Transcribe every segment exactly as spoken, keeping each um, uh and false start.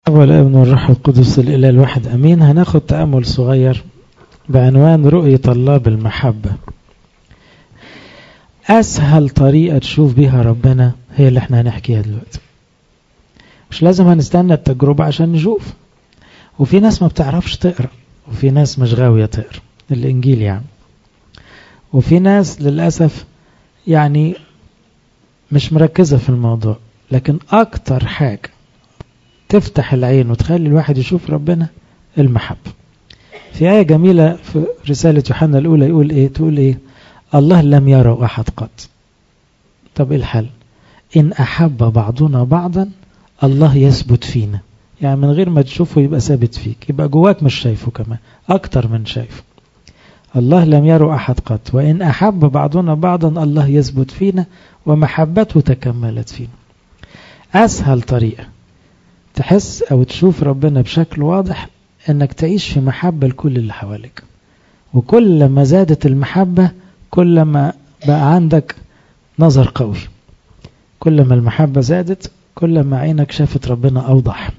والابن والروح القدس الإله الواحد أمين. هناخد تأمل صغير بعنوان رؤية الله بالمحبة. أسهل طريقة تشوف بيها ربنا هي اللي احنا هنحكيها دلوقتي. مش لازم هنستنى التجربة عشان نشوف. وفي ناس ما بتعرفش تقرأ، وفي ناس مش غاوية تقرأ الإنجيل يعني، وفي ناس للأسف يعني مش مركزة في الموضوع. لكن أكتر حاجة تفتح العين وتخلي الواحد يشوف ربنا المحبة. في آية جميلة في رسالة يوحنا الأولى يقول إيه؟ تقول إيه؟ الله لم يرى أحد قط. طب إيه الحل؟ إن أحب بعضنا بعضا الله يثبت فينا. يعني من غير ما تشوفه يبقى ثابت فيك، يبقى جواك مش شايفه، كمان أكتر من شايفه. الله لم يرى أحد قط وإن أحب بعضنا بعضا الله يثبت فينا ومحبته تكملت فينا. أسهل طريقة تحس أو تشوف ربنا بشكل واضح أنك تعيش في محبة لكل اللي حواليك. وكل ما زادت المحبة كل ما بقى عندك نظر قوي. كل ما المحبة زادت كل ما عينك شافت ربنا أوضح.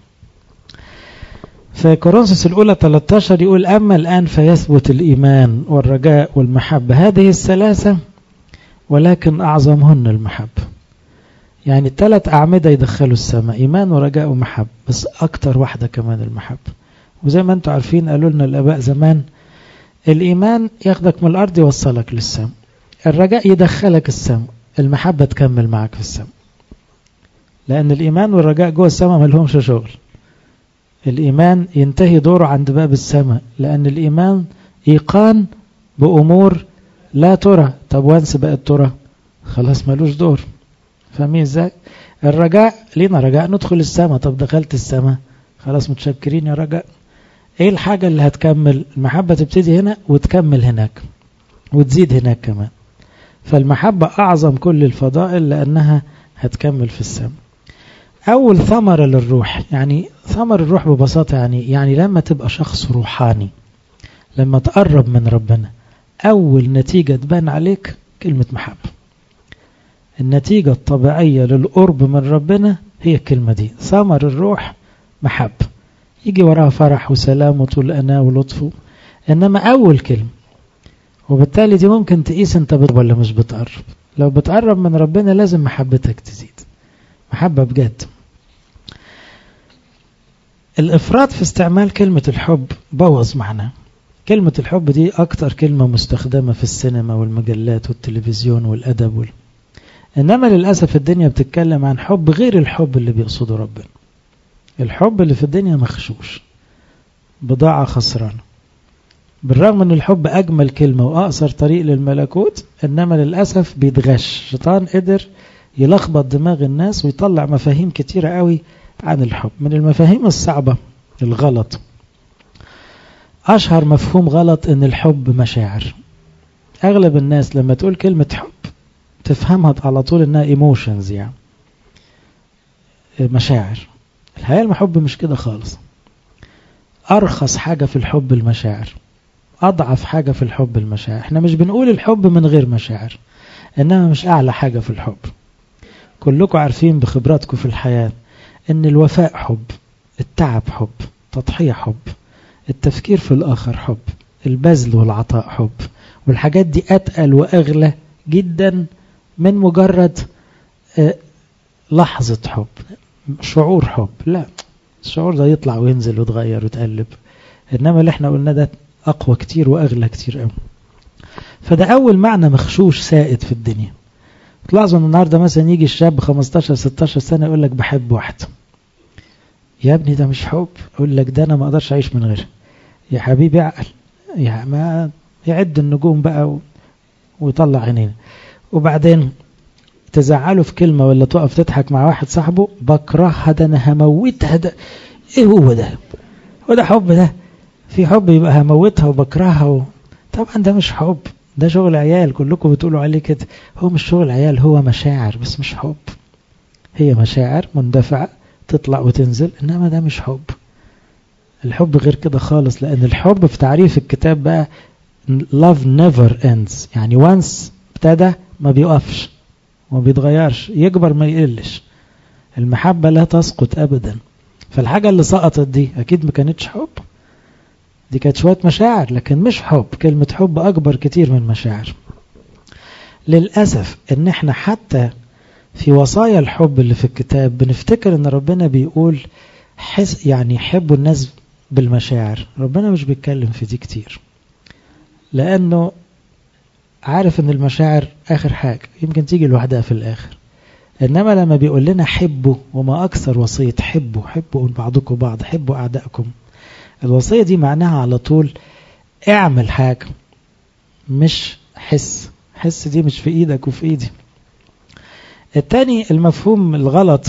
في كورنثوس الأولى ثلاثة عشر يقول أما الآن فيثبت الإيمان والرجاء والمحبة، هذه الثلاثة ولكن أعظمهن المحبة. يعني الثلاث أعمدة يدخلوا السماء، إيمان ورجاء ومحبة، بس أكتر واحدة كمان المحبة. وزي ما أنتم عارفين قالوا لنا الآباء زمان، الإيمان ياخدك من الأرض يوصلك للسماء، الرجاء يدخلك السماء، المحبة تكمل معك في السماء. لأن الإيمان والرجاء جوه السماء ما لهمش شغل. الإيمان ينتهي دوره عند باب السماء، لأن الإيمان إيقان بأمور لا ترى. طب وانس بقت ترى خلاص ملوش دور. فاهمين ازاي؟ الرجاء لينا رجاء ندخل السماء. طب دخلت السماء خلاص متشكرين يا رجاء. ايه الحاجة اللي هتكمل؟ المحبة تبتدي هنا وتكمل هناك وتزيد هناك كمان. فالمحبة أعظم كل الفضائل لأنها هتكمل في السماء. أول ثمرة للروح، يعني ثمر الروح ببساطة يعني يعني لما تبقى شخص روحاني، لما تقرب من ربنا، أول نتيجة تبان عليك كلمة محبة. النتيجة الطبيعية للقرب من ربنا هي الكلمة دي، ثمر الروح محبة. يجي وراها فرح وسلام وطول أناة ولطف، إنما أول كلمة. وبالتالي دي ممكن تقيس أنت بتقرب ولا مش بتقرب. لو بتقرب من ربنا لازم محبتك تزيد، محبة بجد. الإفراط في استعمال كلمة الحب بوظ معناه. كلمة الحب دي أكتر كلمة مستخدمة في السينما والمجلات والتلفزيون والأدب وال... إنما للأسف الدنيا بتتكلم عن حب غير الحب اللي بيقصده ربنا. الحب اللي في الدنيا مخشوش، بضاعة خسرانة. بالرغم أن الحب أجمل كلمة وأقصر طريق للملكوت، إنما للأسف بيتغش. شيطان قدر يلخبط دماغ الناس ويطلع مفاهيم كتيرة قوي عن الحب. من المفاهيم الصعبة الغلط، أشهر مفهوم غلط إن الحب مشاعر. أغلب الناس لما تقول كلمة حب تفهمها على طول إنها ايموشنز، يعني مشاعر. الحقيقة المحب مش كده خالص. أرخص حاجة في الحب المشاعر، أضعف حاجة في الحب المشاعر. احنا مش بنقول الحب من غير مشاعر، إنما مش أعلى حاجة في الحب. كلكم عارفين بخبراتكم في الحياة إن الوفاء حب، التعب حب، تضحية حب، التفكير في الآخر حب، البذل والعطاء حب. والحاجات دي أتقل وأغلى جدا من مجرد لحظة حب، شعور حب. لا، الشعور ده يطلع وينزل ويتغير ويتقلب، إنما اللي احنا قلنا ده أقوى كتير وأغلى كتير قوي. فده أول معنى مخشوش سائد في الدنيا. تلاحظوا ان النهارده مثلا يجي الشاب خمستاشر ستاشر سنة يقول لك بحب واحدة. يا ابني ده مش حب. يقول لك ده انا ما اقدرش اعيش من غيرها. يا حبيبي عقل، يا ما يعد النجوم بقى و... ويطلع عينينا. وبعدين تزعله في كلمة ولا تقف تضحك مع واحد صاحبه، بكرهها، ده انا هموتها. ده ايه هو ده؟ هو ده حب؟ ده في حب يبقى هموتها وبكرهها و... طبعا ده مش حب، ده شغل عيال. كلكم بتقولوا عليه كده. هو مش شغل عيال، هو مشاعر بس مش حب. هي مشاعر مندفعة تطلع وتنزل، إنما ده مش حب. الحب غير كده خالص. لأن الحب في تعريف الكتاب بقى love never ends، يعني once ابتدى ما بيقفش وما بيتغيرش، يكبر ما يقلش. المحبة لا تسقط أبدا. فالحاجة اللي سقطت دي أكيد ما كانتش حب، دي كانت شوية مشاعر لكن مش حب. كلمة حب أكبر كتير من مشاعر. للأسف إن إحنا حتى في وصايا الحب اللي في الكتاب بنفتكر إن ربنا بيقول حس يعني حبوا الناس بالمشاعر. ربنا مش بيتكلم في دي كتير لأنه عارف إن المشاعر آخر حاجة يمكن تيجي لوحدها في الآخر. إنما لما بيقول لنا حبوا، وما أكثر وصية حبوا، حبوا بعضكم بعض، حبوا أعدائكم. الوصية دي معناها على طول اعمل حاجة، مش حس. حس دي مش في إيدك وفي إيدي. التاني المفهوم الغلط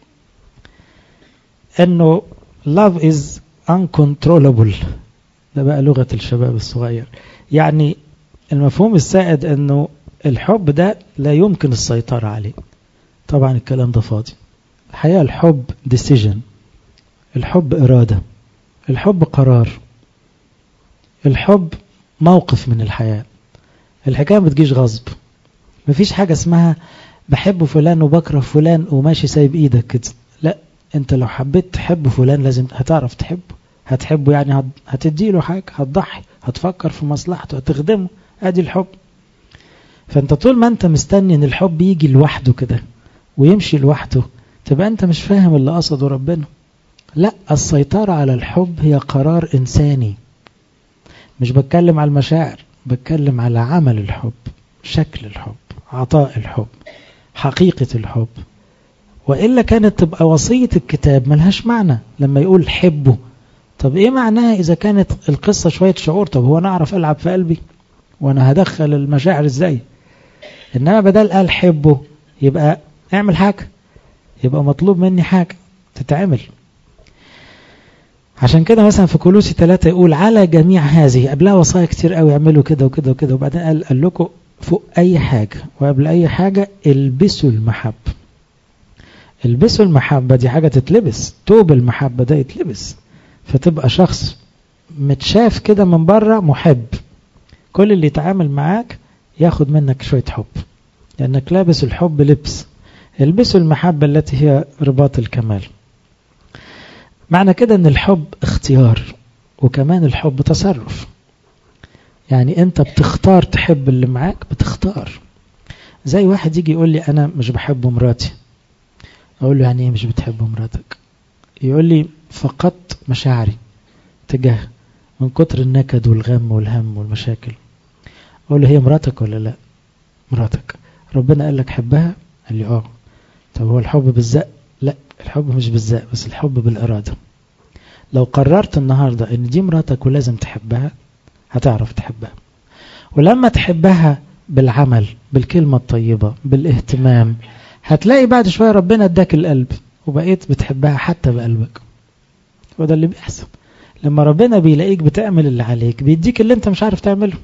إنه love is uncontrollable. ده بقى لغة الشباب الصغير. يعني المفهوم السائد إنه الحب ده لا يمكن السيطرة عليه. طبعا الكلام ده فاضي. الحقيقة الحب decision، الحب إرادة، الحب قرار، الحب موقف من الحياة. الحكاية ما بتجيش غصب. مفيش حاجة اسمها بحب فلان وبكره فلان وماشي سايب ايدك كده. لا، انت لو حبيت تحب فلان لازم هتعرف تحبه. هتحبه يعني هتديله حاجة، هتضحي، هتفكر في مصلحته، هتخدمه. ادي الحب. فانت طول ما انت مستني ان الحب يجي لوحده كده ويمشي لوحده تبقى انت مش فاهم اللي قصده ربنا. لا، السيطرة على الحب هي قرار إنساني. مش بتكلم على المشاعر، بتكلم على عمل الحب، شكل الحب، عطاء الحب، حقيقة الحب. وإلا كانت تبقى وصية الكتاب ملهاش معنى لما يقول حبه. طب إيه معناها إذا كانت القصة شوية شعور؟ طب هو أنا أعرف ألعب في قلبي وأنا هدخل المشاعر إزاي؟ إنما بدل قال حبه يبقى اعمل حاجة، يبقى مطلوب مني حاجة تتعمل. عشان كده مثلا في كولوسي ثلاثة يقول على جميع هذه، قبلها وصايا كتير قوي يعملوا كده وكده وكده، وبعدين قال, قال لكم فوق أي حاجة وقبل أي حاجة البسوا المحبة. البسوا المحبة دي حاجة تتلبس، توب المحبة ده يتلبس، فتبقى شخص متشاف كده من بره محب. كل اللي يتعامل معاك ياخد منك شوية حب لأنك لابس الحب لبس. البسوا المحبة التي هي رباط الكمال. معنى كده ان الحب اختيار، وكمان الحب تصرف. يعني انت بتختار تحب اللي معاك، بتختار. زي واحد يجي يقول لي انا مش بحب مراتي، اقول له يعني ايه مش بتحب مراتك؟ يقول لي فقدت مشاعري تجاه من كتر النكد والغم والهم والمشاكل. اقول له هي مراتك ولا لا؟ مراتك. ربنا قال لك حبها؟ قال لي اه. طب هو الحب بالزق؟ لا، الحب مش بالزق، بس الحب بالإرادة. لو قررت النهاردة ان دي مراتك ولازم تحبها هتعرف تحبها. ولما تحبها بالعمل، بالكلمة الطيبة، بالاهتمام، هتلاقي بعد شوية ربنا اداك القلب وبقيت بتحبها حتى بقلبك. وده اللي بيحصل لما ربنا بيلاقيك بتعمل اللي عليك بيديك اللي انت مش عارف تعمله.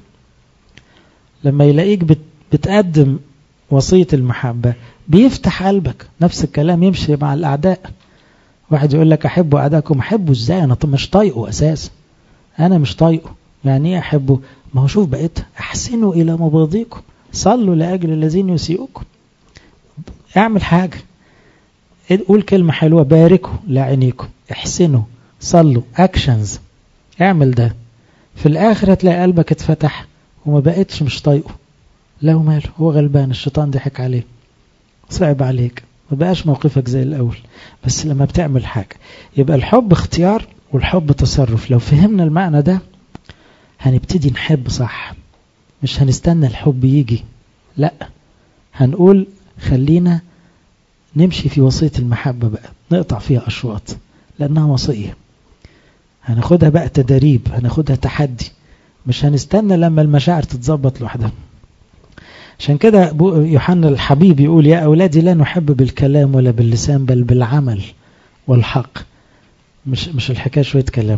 لما يلاقيك بت بتقدم وصية المحبة بيفتح قلبك. نفس الكلام يمشي مع الأعداء. واحد يقول لك أحبوا أعداءكم. أحبوا إزاي؟ أنا مش طايقه أساسا. أنا مش طايقه. يعني إيه أحبه؟ ما هو شوف بقيت أحسنوا إلى مباغضيكم، صلوا لأجل الذين يسيئوكم. اعمل حاجة، قول كلمة حلوة، باركوا لعينيكم، احسنوا، صلوا، أكشنز. اعمل ده، في الآخر هتلاقي قلبك اتفتح وما بقيتش مش طايقه. له ماله، هو غلبان، الشيطان ضحك عليه، صعب عليك، ما بقاش موقفك زي الأول. بس لما بتعمل حاجة يبقى الحب اختيار والحب تصرف. لو فهمنا المعنى ده هنبتدي نحب صح. مش هنستنى الحب يجي، لا، هنقول خلينا نمشي في وصية المحبة بقى، نقطع فيها أشواط لأنها وصية. هناخدها بقى تدريب، هناخدها تحدي. مش هنستنى لما المشاعر تتظبط لوحدها. عشان كده يوحنا الحبيب يقول يا أولادي لا نحب بالكلام ولا باللسان بل بالعمل والحق. مش مش الحكاية شوية كلام.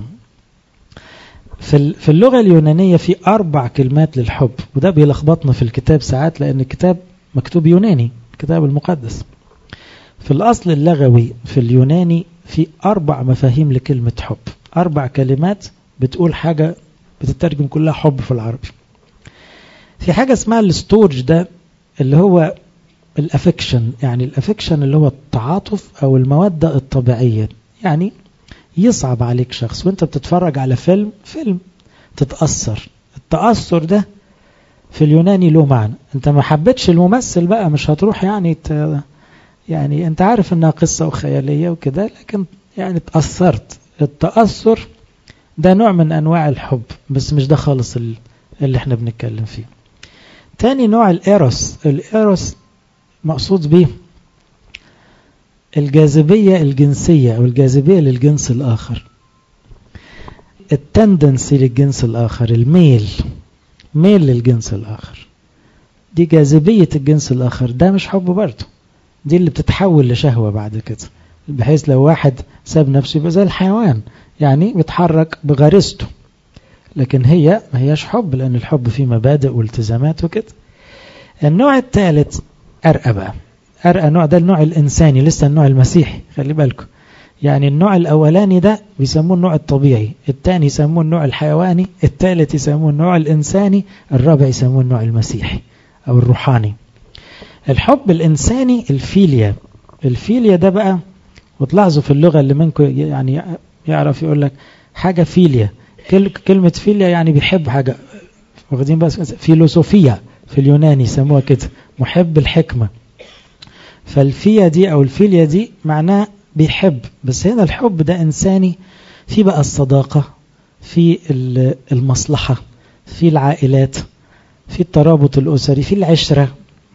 في في اللغة اليونانية في أربع كلمات للحب، وده بيلخبطنا في الكتاب ساعات لأن الكتاب مكتوب يوناني، الكتاب المقدس. في الأصل اللغوي في اليوناني في أربع مفاهيم لكلمة حب، أربع كلمات بتقول حاجة بتترجم كلها حب في العربي. في حاجة اسمها الستورج، ده اللي هو الافكشن. يعني الافكشن اللي هو التعاطف أو المودة الطبيعية. يعني يصعب عليك شخص وانت بتتفرج على فيلم فيلم تتأثر. التأثر ده في اليوناني له معنى. انت ما حبيتش الممثل بقى مش هتروح يعني ت... يعني انت عارف انها قصة وخيالية وكده، لكن يعني تأثرت. التأثر ده نوع من انواع الحب، بس مش ده خالص اللي احنا بنتكلم فيه. تاني نوع الإيروس. الإيروس مقصود به الجاذبية الجنسية أو الجاذبية للجنس الآخر، التندنسي للجنس الآخر، الميل، ميل للجنس الآخر، دي جاذبية الجنس الآخر. ده مش حب برضه، دي اللي بتتحول لشهوة بعد كده، بحيث لو واحد ساب نفسه يبقى زي الحيوان، يعني بيتحرك بغريزته، لكن هي ما هياش حب، لأن الحب فيه مبادئ والتزامات وكده. النوع الثالث أرقى بقى، أرقى نوع ده النوع الإنساني، لسه النوع المسيحي خلي بالكم. يعني النوع الأولاني ده بيسموه النوع الطبيعي، الثاني يسموه النوع الحيواني، الثالث يسموه النوع الإنساني، الرابع يسموه النوع المسيحي أو الروحاني. الحب الإنساني الفيليا. الفيليا ده بقى، وتلاحظوا في اللغة اللي منكم يعني يعرف يقول لك حاجة فيليا، كلمة فيليا يعني بيحب حاجة، واخدين بس فيلوسوفيا في اليوناني يسموها كده، محب الحكمة. فالفيا دي أو الفيليا دي معناه بيحب، بس هنا الحب ده إنساني، في بقى الصداقة، في المصلحة، في العائلات، في الترابط الأسري، في العشرة.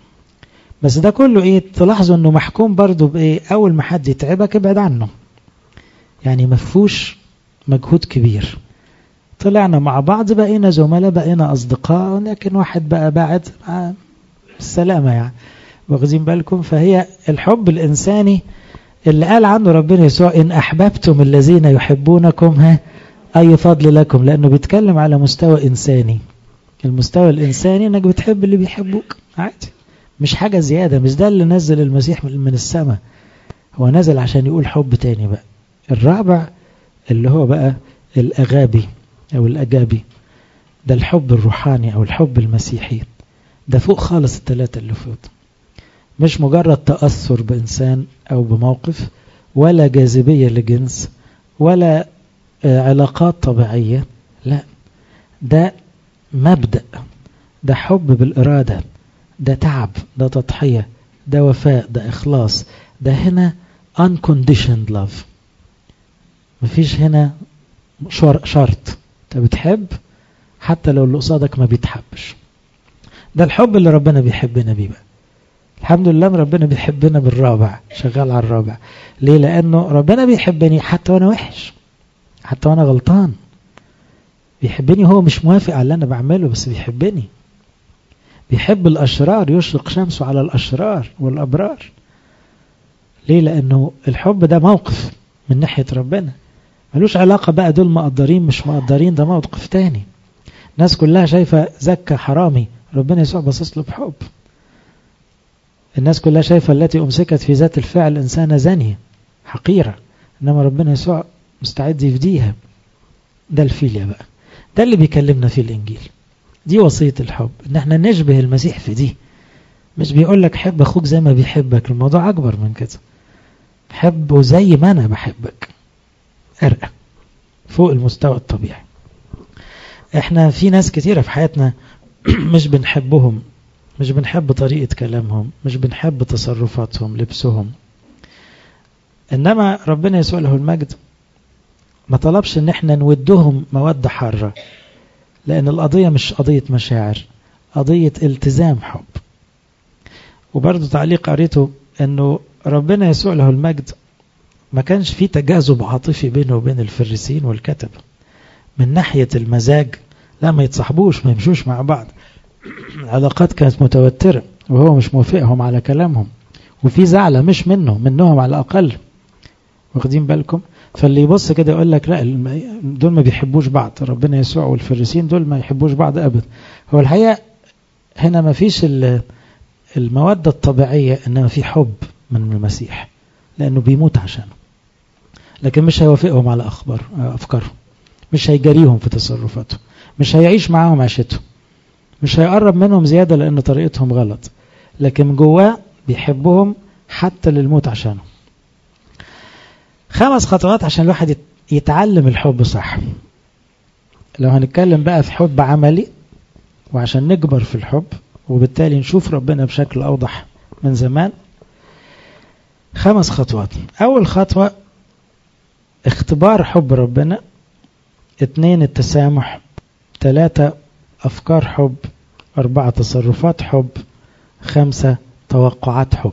بس ده كله إيه؟ تلاحظوا أنه محكوم برضو بإيه؟ أول ما حد يتعبك ابعد عنه، يعني مفهوش مجهود كبير. طلعنا مع بعض بقينا زملاء بقينا أصدقاء، لكن واحد بقى بعد السلامة يعني، واخدين بالكم. فهي الحب الإنساني اللي قال عنه ربنا يسوع إن أحببتم الذين يحبونكم ها أي فضل لكم، لأنه بيتكلم على مستوى إنساني. المستوى الإنساني إنك بتحب اللي بيحبوك عادي، مش حاجة زيادة. مش ده اللي نزل المسيح من السماء، هو نزل عشان يقول حب تاني بقى، الرابع اللي هو بقى الأغابي أو الأجابي، ده الحب الروحاني أو الحب المسيحي، ده فوق خالص الثلاثة اللي فوق. مش مجرد تأثر بإنسان أو بموقف، ولا جاذبية لجنس، ولا علاقات طبيعية، لا، ده مبدأ، ده حب بالإرادة، ده تعب، ده تضحية، ده وفاء، ده إخلاص. ده هنا unconditioned love، مفيش هنا شرط، انت بتحب حتى لو اللي قصادك ما بيتحبش. ده الحب اللي ربنا بيحبنا بيه بقى. الحمد لله ربنا بيحبنا بالرابع، شغال على الرابع. ليه؟ لأنه ربنا بيحبني حتى وأنا وحش، حتى وأنا غلطان بيحبني. هو مش موافق على اللي أنا بعمله، بس بيحبني. بيحب الأشرار، يشرق شمسه على الأشرار والأبرار. ليه؟ لأنه الحب ده موقف من ناحية ربنا، ملوش علاقة بقى دول مقدرين مش مقدرين، ده موقف تاني. الناس كلها شايفة زكا حرامي، ربنا يسوع بصص له بحب. الناس كلها شايفة التي أمسكت في ذات الفعل إنسانة زانية حقيرة، إنما ربنا يسوع مستعد يفديها. ده الفيليا بقى، ده اللي بيكلمنا فيه الإنجيل. دي وصية الحب، إن احنا نشبه المسيح في دي. مش بيقول لك حب أخوك زي ما بيحبك، الموضوع أكبر من كده. حبه زي ما أنا بحبك، أرقى فوق المستوى الطبيعي. احنا في ناس كتيرة في حياتنا مش بنحبهم، مش بنحب طريقة كلامهم، مش بنحب تصرفاتهم، لبسهم. إنما ربنا يسوع له المجد ما طلبش إن احنا نودهم مودة حارة، لأن القضية مش قضية مشاعر، قضية التزام حب. وبرضو تعليق قريته إنه ربنا يسوع له المجد ما كانش فيه تجاذب عاطفي بينه وبين الفريسيين والكتبة من ناحية المزاج، لا ما يتصاحبوش، ما يمشوش مع بعض. العلاقات كانت متوترة وهو مش موافقهم على كلامهم، وفي زعلة مش منه منهم على الأقل، واخدين بالكم. فاللي يبص كده يقول لك لا دول ما بيحبوش بعض، ربنا يسوع والفريسيين دول ما يحبوش بعض أبدا. هو الحقيقة هنا ما فيش المودة الطبيعية، إنما في حب من المسيح لأنه بيموت عشانه، لكن مش هيوافقهم على أخبار أفكارهم، مش هيجريهم في تصرفاتهم، مش هيعيش معاهم عيشتهم، مش هيقرب منهم زيادة لأن طريقتهم غلط، لكن جواه بيحبهم حتى للموت عشانه. خمس خطوات عشان الواحد يتعلم الحب صح. لو هنتكلم بقى في حب عملي وعشان نكبر في الحب وبالتالي نشوف ربنا بشكل أوضح من زمان، خمس خطوات. أول خطوة اختبار حب ربنا، اتنين التسامح، تلاتة أفكار حب، أربعة تصرفات حب، خمسة توقعات حب.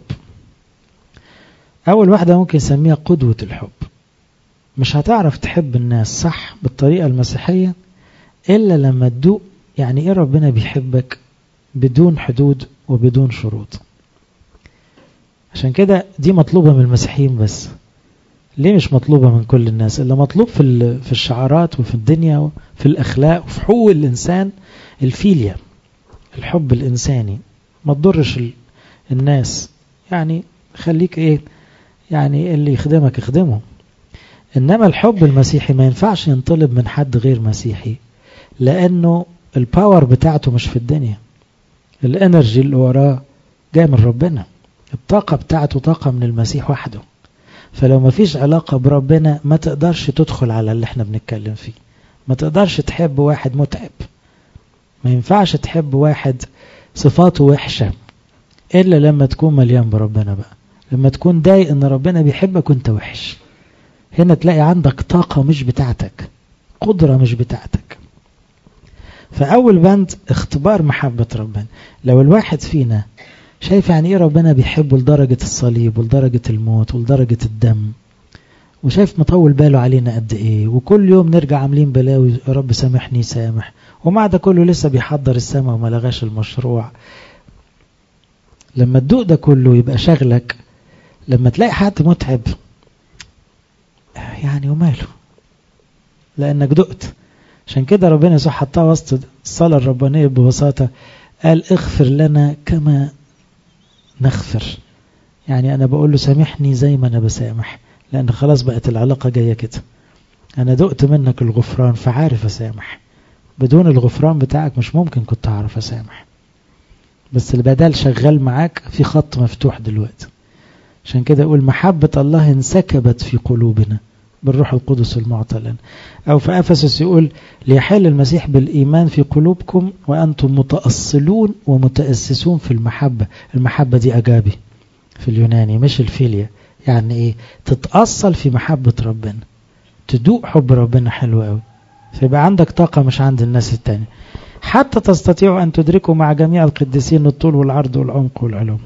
أول واحدة ممكن نسميها قدوة الحب. مش هتعرف تحب الناس صح بالطريقة المسيحية إلا لما تدوق يعني إيه ربنا بيحبك بدون حدود وبدون شروط. عشان كده دي مطلوبة من المسيحيين بس. ليه مش مطلوبة من كل الناس؟ إلا مطلوب في في الشعارات وفي الدنيا وفي الأخلاق وفي حقوق الإنسان الفيليا، الحب الإنساني. ما تضرش الناس، يعني خليك إيه، يعني اللي يخدمك يخدمه. إنما الحب المسيحي ما ينفعش ينطلب من حد غير مسيحي، لأنه الباور بتاعته مش في الدنيا. الانرجي اللي وراه جاي من ربنا، الطاقة بتاعته طاقة من المسيح وحده. فلو ما فيش علاقة بربنا ما تقدرش تدخل على اللي احنا بنتكلم فيه. ما تقدرش تحب واحد متعب، ما ينفعش تحب واحد صفاته وحشة إلا لما تكون مليان بربنا بقى. لما تكون دايق ان ربنا بيحبك وانت وحش، هنا تلاقي عندك طاقة مش بتاعتك، قدرة مش بتاعتك. فأول بند اختبار محبة ربنا. لو الواحد فينا شايف يعني ايه ربنا بيحبه لدرجة الصليب ولدرجة الموت ولدرجة الدم، وشايف مطول باله علينا قد ايه، وكل يوم نرجع عاملين بلاوي يا رب سامحني سامح، ومع ده كله لسه بيحضر السماء وما لغاش المشروع. لما تدوق ده كله يبقى شغلك. لما تلاقي حد متعب يعني وماله، لأنك دقت. عشان كده ربنا يسوع حطها وسط الصلاة الربانية ببساطة، قال اغفر لنا كما نغفر. يعني أنا بقول له سامحني زي ما أنا بسامح، لأن خلاص بقت العلاقة جاية كده. أنا دقت منك الغفران فعارف أسامح. بدون الغفران بتاعك مش ممكن كنت أعرف أسامح، بس البدال شغال معاك في خط مفتوح دلوقتي. عشان كده أقول محبة الله انسكبت في قلوبنا بالروح القدس المعطى لنا. أو في أفسس يقول ليحل المسيح بالإيمان في قلوبكم وأنتم متأصلون ومتأسسون في المحبة. المحبة دي أجابي في اليوناني مش الفيليا. يعني إيه؟ تتأصل في محبة ربنا، تدوق حب ربنا حلو قوي، فيبقى عندك طاقة مش عند الناس التانية، حتى تستطيعوا أن تدركوا مع جميع القديسين الطول والعرض والعمق والعلوم.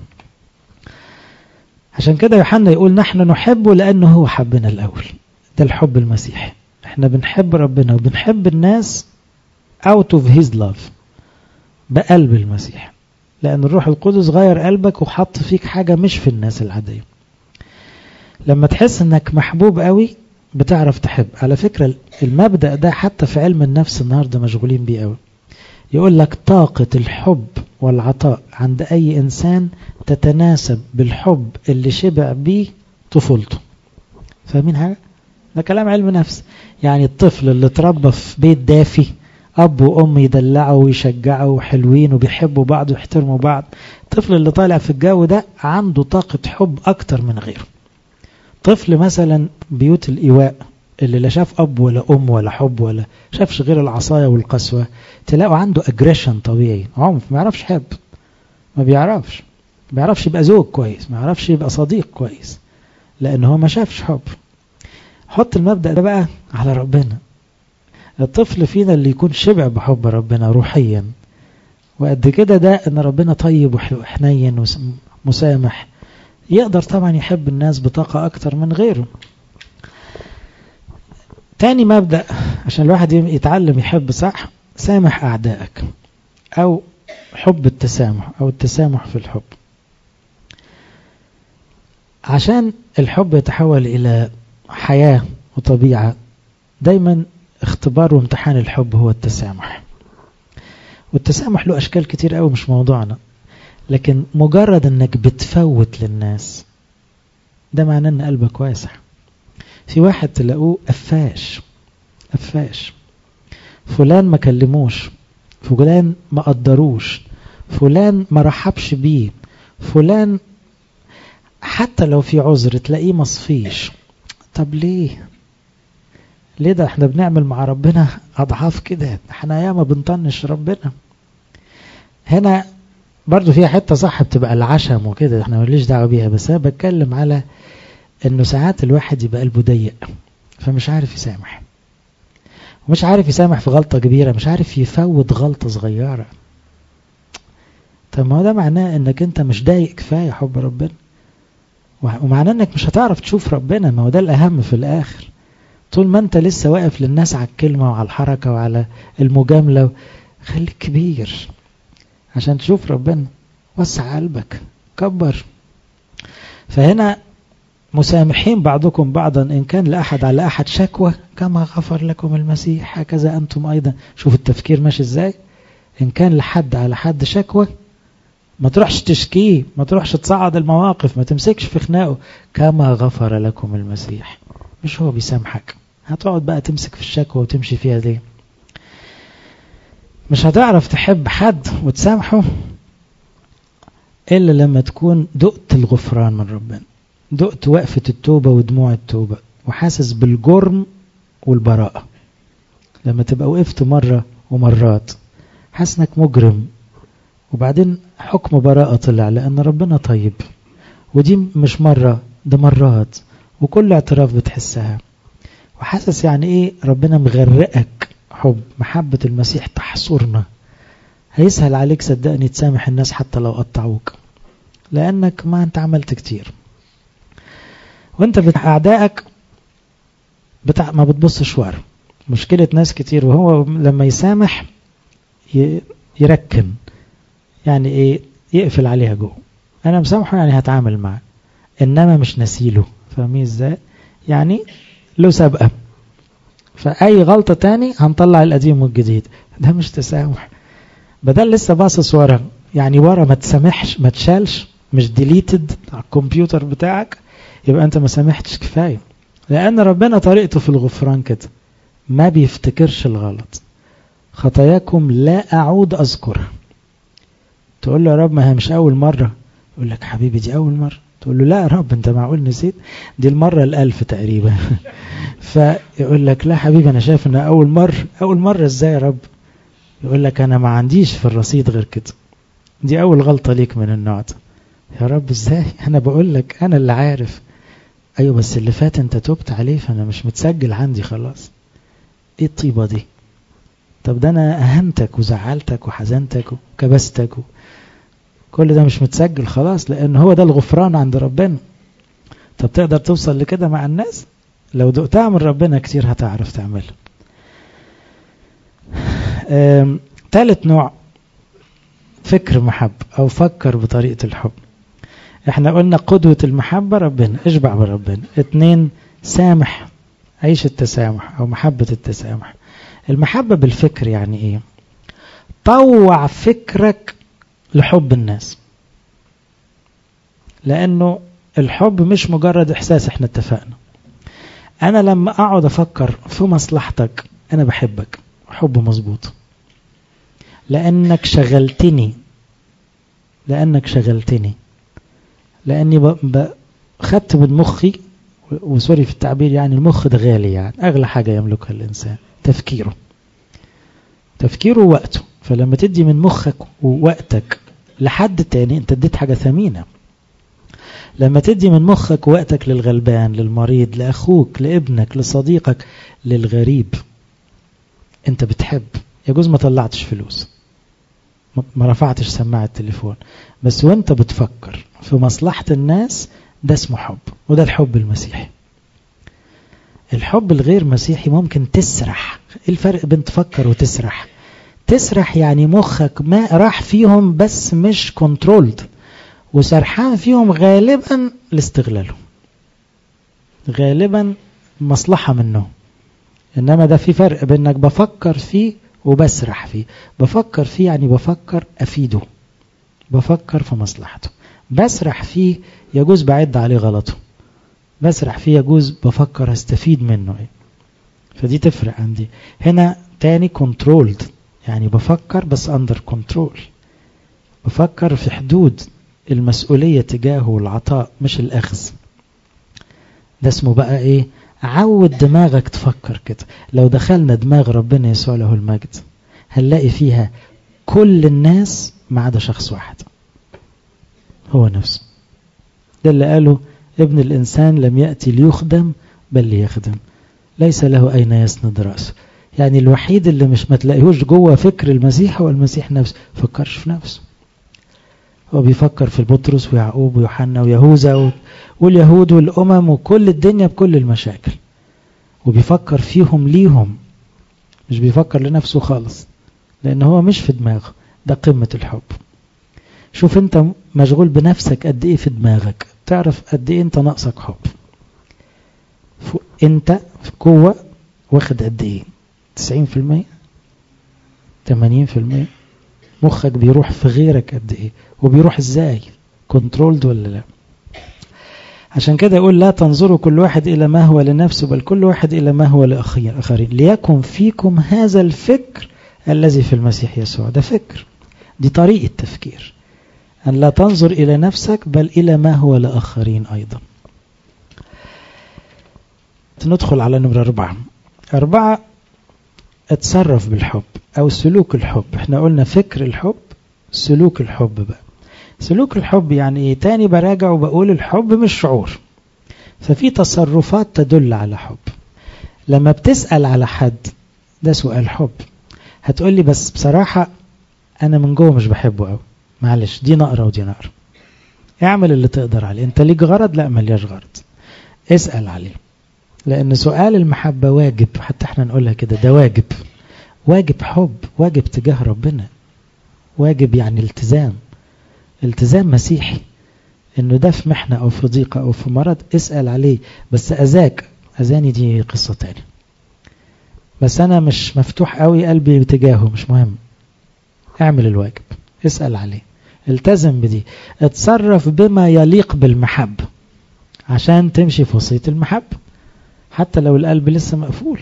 عشان كده يوحنا يقول نحن نحبه لأنه هو حبنا الأول. ده الحب المسيحي. احنا بنحب ربنا وبنحب الناس out of his love، بقلب المسيح، لأن الروح القدس غير قلبك وحط فيك حاجة مش في الناس العادية. لما تحس انك محبوب قوي بتعرف تحب. على فكرة المبدأ ده حتى في علم النفس النهاردة مشغولين بيه قوي. يقول لك طاقة الحب والعطاء عند أي إنسان تتناسب بالحب اللي شبع بيه طفولته. فاهمين حاجة؟ ده كلام علم نفس. يعني الطفل اللي اتربى في بيت دافي، أب وأم يدلعوا ويشجعوا وحلوين وبيحبوا بعض ويحترموا بعض، الطفل اللي طالع في الجو ده عنده طاقة حب أكتر من غيره. طفل مثلا بيوت الإيواء اللي لا شاف أب ولا أم ولا حب ولا شافش غير العصاية والقسوة، تلاقوا عنده أجريشن طبيعي، عنف، ما يعرفش حب، ما بيعرفش ما بيعرفش يبقى زوج كويس، ما يعرفش يبقى صديق كويس، لأنه ما شافش حب. حط المبدأ ده بقى على ربنا. الطفل فينا اللي يكون شبع بحب ربنا روحيا وقد كده، ده ان ربنا طيب وحنين ومسامح، يقدر طبعا يحب الناس بطاقة اكتر من غيره. تاني مبدأ عشان الواحد يتعلم يحب صح، سامح اعدائك، او حب التسامح او التسامح في الحب. عشان الحب يتحول الى حياة وطبيعة، دايما اختبار وامتحان الحب هو التسامح. والتسامح له أشكال كتير قوي مش موضوعنا، لكن مجرد انك بتفوت للناس ده معناه ان قلبك واسع. في واحد تلاقوه قفاش قفاش، فلان ما كلموش، فلان ما قدروش، فلان ما رحبش بيه، فلان حتى لو في عذر تلاقيه مصفيش. طب ليه؟ ليه؟ ده احنا بنعمل مع ربنا أضعاف كده، احنا ياما بنطنش ربنا. هنا برضو فيها حتة صح بتبقى العشم وكده، احنا ماليش دعوة بيها، بس انا بتكلم على انه ساعات الواحد يبقى قلبه ضيق فمش عارف يسامح، ومش عارف يسامح في غلطة كبيرة، مش عارف يفوت غلطة صغيرة. طب ما هو ده معناه انك انت مش ضايق كفاية حب ربنا، ومعناه انك مش هتعرف تشوف ربنا. ما هو ده الاهم في الاخر. طول ما انت لسه واقف للناس على الكلمة وعلى الحركة وعلى المجاملة، خليك كبير عشان تشوف ربنا. وسع قلبك، كبر. فهنا مسامحين بعضكم بعضا إن كان لأحد على أحد شكوى كما غفر لكم المسيح هكذا أنتم أيضا. شوف التفكير ماشي إزاي. إن كان لحد على حد شكوى، ما تروحش تشكيه، ما تروحش تصعد المواقف، ما تمسكش في خناقه. كما غفر لكم المسيح، مش هو بيسامحك، هتقعد بقى تمسك في الشكوى وتمشي فيها دي. مش هتعرف تحب حد وتسامحه إلا لما تكون دقت الغفران من ربنا، دقت وقفة التوبة ودموع التوبة، وحاسس بالجرم والبراءة. لما تبقى وقفت مرة ومرات حاسس انك مجرم، وبعدين حكم براءة طلع لأن ربنا طيب، ودي مش مرة، ده مرات، وكل اعتراف بتحسها، وحاسس يعني ايه ربنا مغرقك حب. محبة المسيح تحصرنا. هيسهل عليك صدقني تسامح الناس حتى لو قطعوك، لأنك ما انت عملت كتير. وانت بتاع أعدائك بتاع ما بتبصش ورا. مشكلة ناس كتير وهو لما يسامح يركن، يعني ايه، يقفل عليها جوه. انا مسامحه يعني هتعامل معه، انما مش نسيله. فاهمين ازاي؟ يعني له سابقة، فأي غلطة تاني هنطلع القديم والجديد. ده مش تسامح. بدل لسه باصص ورا، يعني ورا ما تسامحش، ما تشالش، مش ديليتد على الكمبيوتر بتاعك، يبقى انت ما سامحتش كفاية. لأن ربنا طريقته في الغفران كده، ما بيفتكرش الغلط. خطاياكم لا أعود أذكرها. تقول له يا رب ما هي مش أول مرة، يقول لك حبيبي دي أول مرة. تقول له لا يا رب انت معقول نسيت؟ دي المرة الألف تقريبا. فيقول لك لا حبيبي أنا شايف انها أول مرة. أول مرة ازاي يا رب؟ يقول لك أنا ما عنديش في الرصيد غير كده، دي أول غلطة ليك من النوع ده. يا رب ازاي؟ أنا بقول لك أنا اللي عارف. أيوة بس اللي فات انت توبت عليه، فأنا مش متسجل عندي خلاص. ايه الطيبة دي؟ طب ده أنا أهنتك وزعلتك وحزنتك وكبستك، كل ده مش متسجل خلاص، لأن هو ده الغفران عند ربنا. طب تقدر توصل لكده مع الناس؟ لو دقتها من ربنا كتير هتعرف تعملها. ثالث نوع فكر محب أو فكر بطريقة الحب. احنا قلنا قدوة المحبة ربنا، اشبع بربنا. اتنين، سامح، عيش التسامح أو محبة التسامح. المحبة بالفكر يعني ايه؟ طوع فكرك لحب الناس، لأنه الحب مش مجرد إحساس. احنا اتفقنا أنا لما أقعد أفكر في مصلحتك أنا بحبك، حب مظبوط، لأنك شغلتني، لأنك شغلتني لأني خدت من مخي، وسوري في التعبير، يعني المخ ده غالي، يعني أغلى حاجة يملكها الإنسان تفكيره، تفكيره ووقته. فلما تدي من مخك ووقتك لحد تاني انت اديت حاجة ثمينة. لما تدي من مخك ووقتك للغلبان، للمريض، لأخوك، لابنك، لصديقك، للغريب، انت بتحب. يجوز ما طلعتش فلوس، ما رفعتش سماعة التليفون، بس وانت بتفكر في مصلحة الناس، ده اسمه حب، وده الحب المسيحي. الحب الغير مسيحي ممكن تسرح. ايه الفرق بين تفكر وتسرح؟ تسرح يعني مخك ما راح فيهم بس مش كنترولد، وسرحان فيهم غالبا لاستغلاله، غالبا مصلحة منه. إنما ده في فرق بينك بفكر فيه وبسرح فيه. بفكر فيه يعني بفكر أفيده، بفكر في مصلحته. بسرح فيه يجوز بعد عليه غلطه، بسرح فيه يجوز بفكر استفيد منه. فدي تفرق عندي. هنا تاني كنترولد، يعني بفكر بس اندر كنترول، بفكر في حدود المسؤولية تجاهه والعطاء مش الأخذ. ده اسمه بقى ايه؟ عود دماغك تفكر كده. لو دخلنا دماغ ربنا يسوع له المجد هنلاقي فيها كل الناس ما عدا شخص واحد، هو نفسه. ده اللي قاله ابن الإنسان لم يأتي ليخدم بل ليخدم، ليس له أين يسند رأسه. يعني الوحيد اللي مش ما تلاقيهوش جوه فكر المسيح هو المسيح نفسه. فكرش في نفسه، هو بيفكر في بطرس ويعقوب ويوحنا ويهوذا واليهود والأمم وكل الدنيا بكل المشاكل، وبيفكر فيهم ليهم، مش بيفكر لنفسه خالص، لأن هو مش في دماغه. ده قمة الحب. شوف انت مشغول بنفسك قد ايه في دماغك، تعرف قد ايه انت ناقصك حب. انت في قوة واخد قد ايه؟ تسعين في المية ثمانين في المية. مخك بيروح في غيرك قد ايه، وبيروح ازاي؟ كنترولد ولا لا؟ عشان كده يقول لا تنظروا كل واحد إلى ما هو لنفسه بل كل واحد إلى ما هو لآخرين، ليكن فيكم هذا الفكر الذي في المسيح يسوع. ده فكر، دي طريقة تفكير، أن لا تنظر إلى نفسك بل إلى ما هو لآخرين أيضا. ندخل على نمرة أربعة. أربعة، اتصرف بالحب أو سلوك الحب. احنا قلنا فكر الحب، سلوك الحب بقى. سلوك الحب يعني ايه؟ تاني براجع وبقول الحب مش شعور، ففي تصرفات تدل على حب. لما بتسأل على حد ده سؤال حب. هتقولي بس بصراحة أنا من جوه مش بحبه أوي، معلش دي نقرة ودي نقرة. اعمل اللي تقدر عليه. انت ليك غرض؟ لا ملياش غرض، اسأل عليه. لأن سؤال المحبة واجب، حتى احنا نقولها كده، ده واجب، واجب حب، واجب تجاه ربنا، واجب يعني التزام، التزام مسيحي. انه ده في محنة او في ضيقة او في مرض اسأل عليه. بس اذاك اذاني دي قصة تانية، بس انا مش مفتوح قوي قلبي تجاهه، مش مهم. اعمل الواجب، اسأل عليه، التزم بدي، اتصرف بما يليق بالمحبة عشان تمشي في وصية المحبة حتى لو القلب لسه مقفول.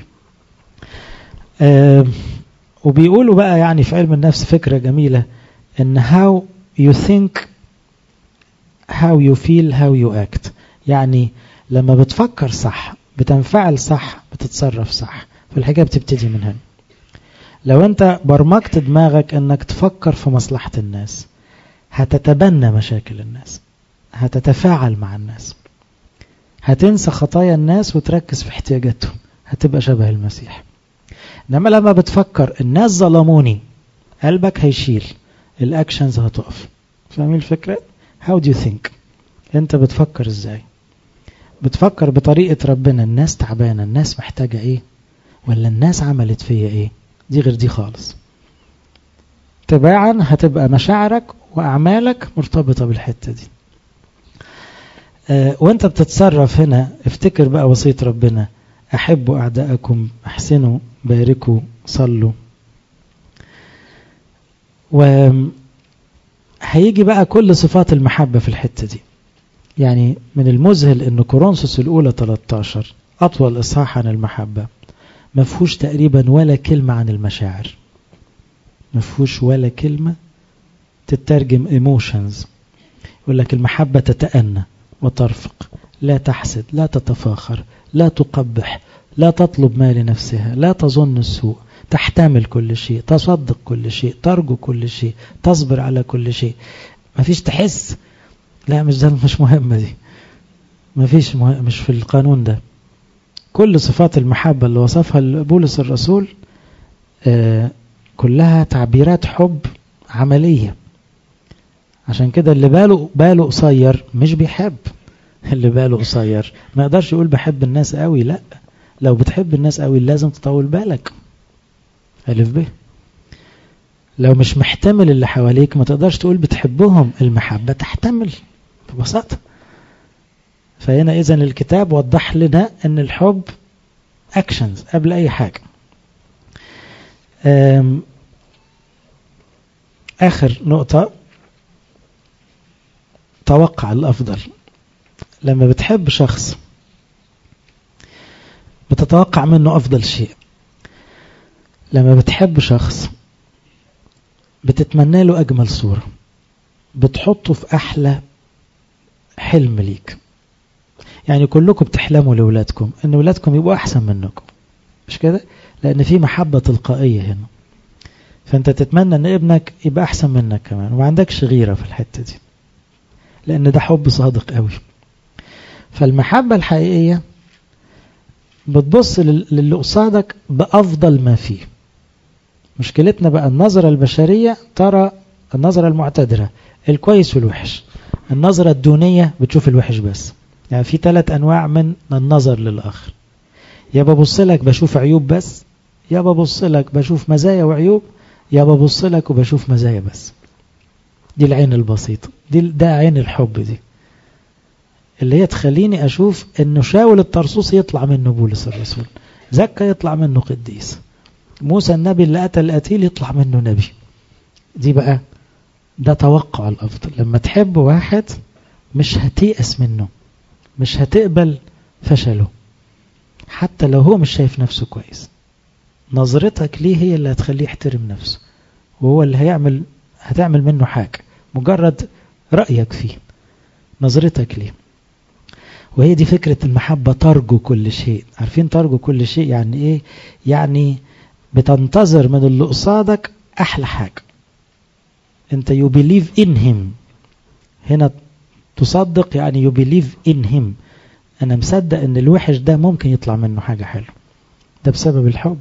أه وبيقولوا بقى يعني في علم النفس فكرة جميلة، ان how you think how you feel how you act. يعني لما بتفكر صح بتنفعل صح بتتصرف صح. فالحاجة بتبتدي من هنا. لو انت برمجت دماغك انك تفكر في مصلحة الناس هتتبنى مشاكل الناس، هتتفاعل مع الناس، هتنسى خطايا الناس وتركز في احتياجاتهم، هتبقى شبه المسيح. انما لما بتفكر الناس ظلموني قلبك هيشيل، الاكشنز هتقف. فاهمين الفكرة؟ how do you think؟ انت بتفكر ازاي؟ بتفكر بطريقة ربنا الناس تعبانة، الناس محتاجة ايه، ولا الناس عملت فيا ايه؟ دي غير دي خالص. تباعا هتبقى مشاعرك واعمالك مرتبطة بالحتة دي. أه وانت بتتصرف هنا افتكر بقى وصية ربنا، احبوا اعداءكم، احسنوا، باركوا، صلوا. وهيجي بقى كل صفات المحبة في الحتة دي. يعني من المذهل ان كورنثوس الاولى ثلاثة عشر اطول اصحاح عن المحبة ما فيهوش تقريبا ولا كلمة عن المشاعر، ما فيهوش ولا كلمة تترجم ايموشنز. يقول لك المحبة تتأنى وترفق، لا تحسد، لا تتفاخر، لا تقبح، لا تطلب ما لنفسها، لا تظن السوء، تحتمل كل شيء، تصدق كل شيء، ترجو كل شيء، تصبر على كل شيء. ما فيش تحس، لا مش ده، مش مهمة دي، ما فيش مه... مش في القانون ده. كل صفات المحبة اللي وصفها بولس الرسول آه كلها تعبيرات حب عملية. عشان كده اللي باله باله قصير مش بيحب، اللي باله قصير ما يقدرش يقول بحب الناس قوي. لا، لو بتحب الناس قوي لازم تطول بالك، ألف به. لو مش محتمل اللي حواليك ما تقدرش تقول بتحبهم. المحبة تحتمل ببساطة. فهنا إذن الكتاب وضح لنا أن الحب أكشنز قبل أي حاجة. آخر نقطة، توقع الأفضل. لما بتحب شخص بتتوقع منه أفضل شيء. لما بتحب شخص بتتمنى له أجمل صورة، بتحطه في أحلى حلم ليك. يعني كلكم بتحلموا لأولادكم ان أولادكم يبقوا أحسن منكم، مش كده؟ لأن في محبة تلقائية هنا، فأنت تتمنى ان ابنك يبقى أحسن منك كمان، وما عندكش غيرة في الحتة دي، لأن ده حب صادق قوي. فالمحبة الحقيقية بتبص للي قصادك بأفضل ما فيه. مشكلتنا بقى النظرة البشرية ترى النظرة المعتدلة الكويس والوحش، النظرة الدونية بتشوف الوحش بس. يعني في ثلاث أنواع من النظر للآخر، يا ببص لك بشوف عيوب بس، يا ببص لك بشوف مزايا وعيوب، يا ببص لك وبشوف مزايا بس. دي العين البسيطة، دي ده عين الحب دي، اللي هي تخليني أشوف أنه شاول الطرسوس يطلع منه بولس الرسول، زكا يطلع منه قديس، موسى النبي اللي قتل القتيل يطلع منه نبي. دي بقى ده توقع الأفضل. لما تحب واحد مش هتيأس منه، مش هتقبل فشله حتى لو هو مش شايف نفسه كويس. نظرتك ليه هي اللي هتخليه يحترم نفسه، وهو اللي هيعمل هتعمل منه حاجة مجرد رأيك فيه، نظرتك ليه. وهي دي فكرة المحبة، ترجو كل شيء. عارفين ترجو كل شيء يعني ايه؟ يعني بتنتظر من اللي قصادك احلى حاجة. انت you believe in him، هنا تصدق يعني you believe in him، انا مصدق ان الوحش ده ممكن يطلع منه حاجة حلوة، ده بسبب الحب.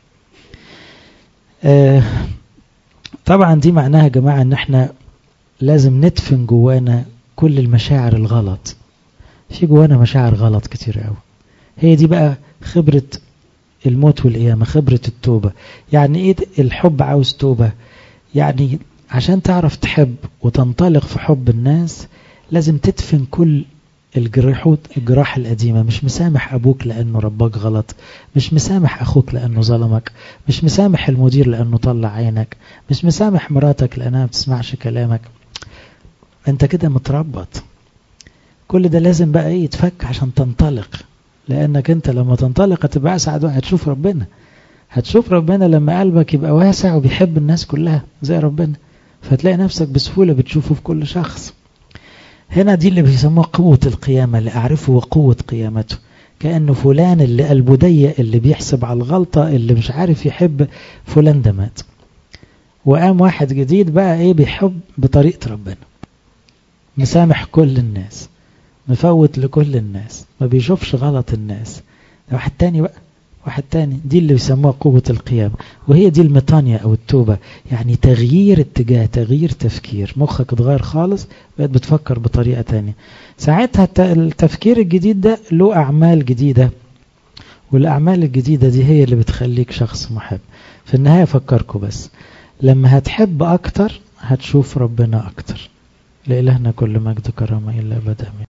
آه طبعا دي معناها يا جماعة ان احنا لازم ندفن جوانا كل المشاعر الغلط. في جوانا مشاعر غلط كتير قوي، هي دي بقى خبرة الموت والقيامة، خبرة التوبة. يعني ايه الحب عاوز توبة؟ يعني عشان تعرف تحب وتنطلق في حب الناس لازم تدفن كل الجراحات الجراح القديمة. مش مسامح أبوك لأنه رباك غلط، مش مسامح أخوك لأنه ظلمك، مش مسامح المدير لأنه طلع عينك، مش مسامح مراتك لأنها ما بتسمعش كلامك. أنت كده متربط. كل ده لازم بقى ايه يتفك عشان تنطلق، لأنك أنت لما تنطلق هتبقى أسعد، هتشوف ربنا. هتشوف ربنا لما قلبك يبقى واسع وبيحب الناس كلها زي ربنا، فتلاقي نفسك بسهولة بتشوفه في كل شخص. هنا دي اللي بيسموها قوة القيامة، اللي أعرفه وقوة قيامته. كأنه فلان اللي قلبه ضيق، اللي بيحسب على الغلطة، اللي مش عارف يحب، فلان ده مات وقام واحد جديد بقى ايه بيحب بطريقة ربنا، مسامح كل الناس، مفوت لكل الناس، ما بيشوفش غلط الناس. واحد تاني بقى، واحد تاني. دي اللي بيسموها قوة القيامة، وهي دي الميطانية أو التوبة. يعني تغيير اتجاه، تغيير تفكير، مخك اتغير خالص، بقيت بتفكر بطريقة تانية. ساعتها التفكير الجديد ده له أعمال جديدة، والأعمال الجديدة دي هي اللي بتخليك شخص محب. في النهاية فكركوا بس، لما هتحب أكتر هتشوف ربنا أكتر. لإلهنا كل مجد كرامة إلا أبدا.